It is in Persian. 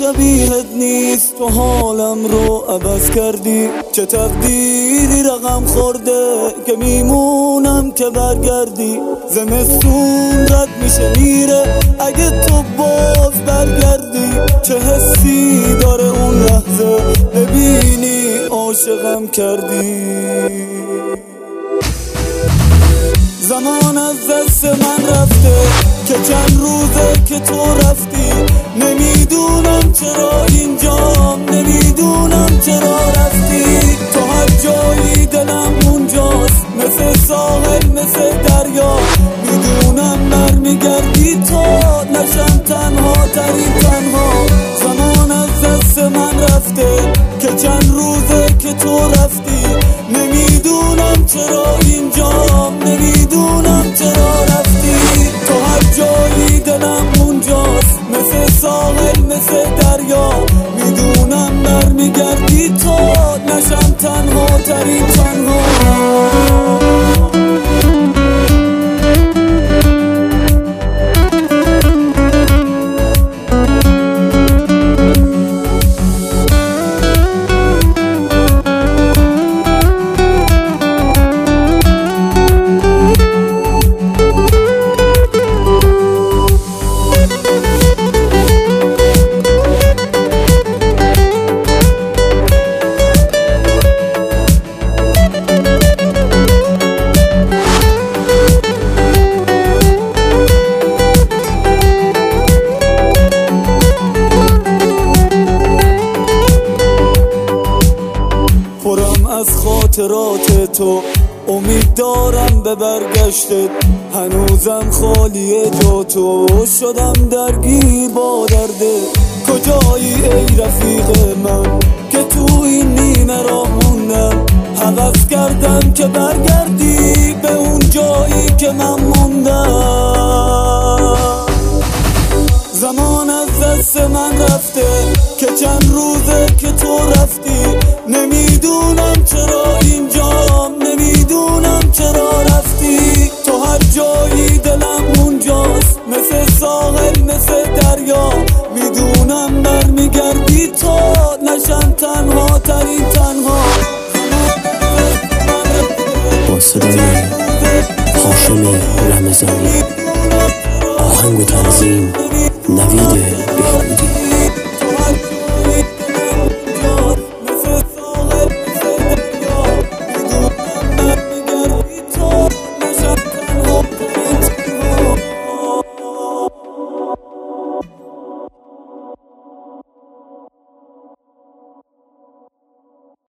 شبیهت نیست، تو حالم رو عوض کردی. چه تقدیری رقم خورده که میمونم که برگردی. زمستون رد میشه میره اگه تو باز برگردی. چه حسی داره اون لحظه ببینی عاشقم کردی. زمان از دست من رفته که چند روزه که تو رفتی. نمیدونم چرا اینجام، نمیدونم چرا رفتی. تو هر جایی دلم اونجاست، مثل ساحل مثل دریا. میدونم برمیگردی تو نشم تنها ترین تنها. زمان از دست من رفته که چند روزه که تو رفتی. نمیدونم چرا اینجام، نمیدونم چرا رفتی. تو هر جایی دلم اونجاست، مثل ساحل مثل دریا. میدونم برمیگردی تو نشم تنها ترین تنها. از خاطرات تو امید دارم به برگشتت. هنوزم خالیه جا تو، شدم درگیر با درده. کجایی ای رفیق من که تو این نیمه راه موندم. هوس کردم که برگردی به اون جایی که من موندم. زمان از دست من رفته که چند روزه که تو رفتی. نمیدونم